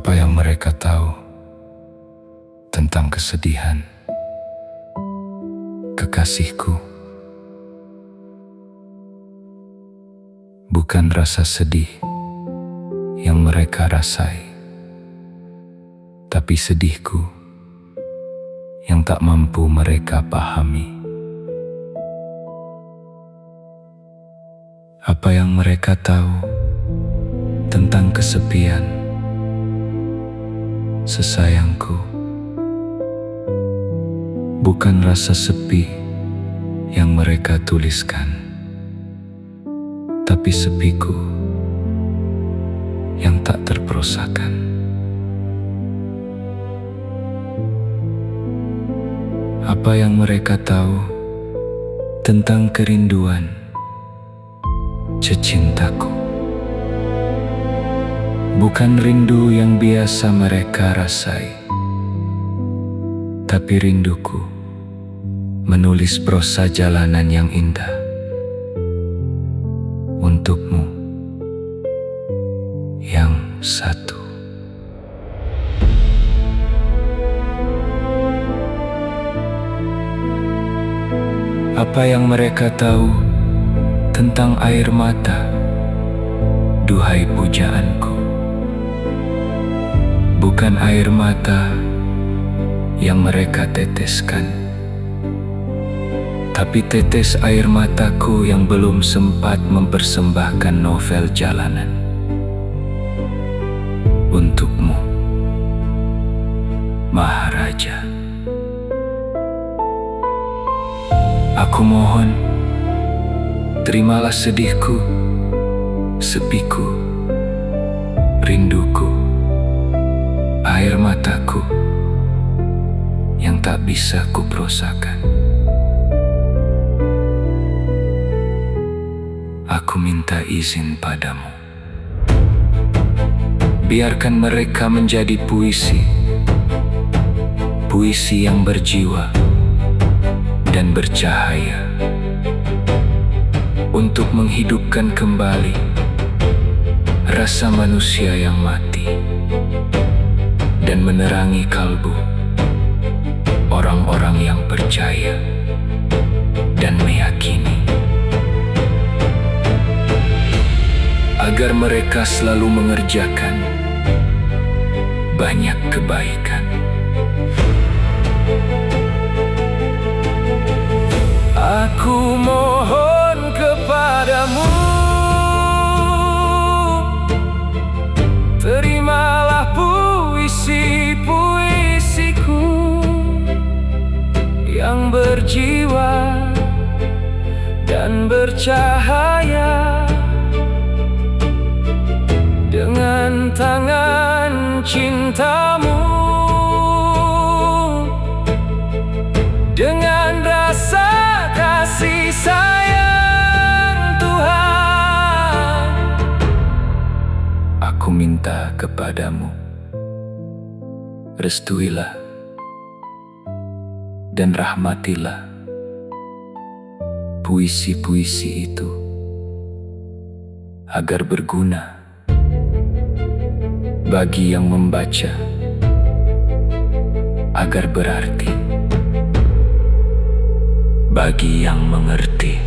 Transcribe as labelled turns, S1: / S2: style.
S1: Apa yang mereka tahu tentang kesedihan kekasihku? Bukan rasa sedih yang mereka rasai, tapi sedihku yang tak mampu mereka pahami. Apa yang mereka tahu tentang kesepian sesayangku? Bukan rasa sepi yang mereka tuliskan, tapi sepiku yang tak terprosakan. Apa yang mereka tahu tentang kerinduan cecintaku? Bukan rindu yang biasa mereka rasai, tapi rinduku menulis prosa jalanan yang indah untukmu yang satu. Apa yang mereka tahu tentang air mata, duhai pujaanku? Bukan air mata yang mereka teteskan, tapi tetes air mataku yang belum sempat mempersembahkan novel jalanan untukmu, Maharaja. Aku mohon, terimalah sedihku, sepiku, rinduku, air mataku yang tak bisa kuprosakan. Aku minta izin padamu, biarkan mereka menjadi puisi, puisi yang berjiwa dan bercahaya, untuk menghidupkan kembali rasa manusia yang mati dan menerangi kalbu orang-orang yang percaya dan meyakini, agar mereka selalu mengerjakan banyak kebaikan. Aku mohon kepadamu, terimalah puisi-puisiku yang berjiwa dan bercahaya, dengan tangan cintamu, dengan rasa kasih sayang Tuhan. Aku minta kepadamu, restuilah dan rahmatilah puisi-puisi itu, agar berguna bagi yang membaca, agar berarti bagi yang mengerti.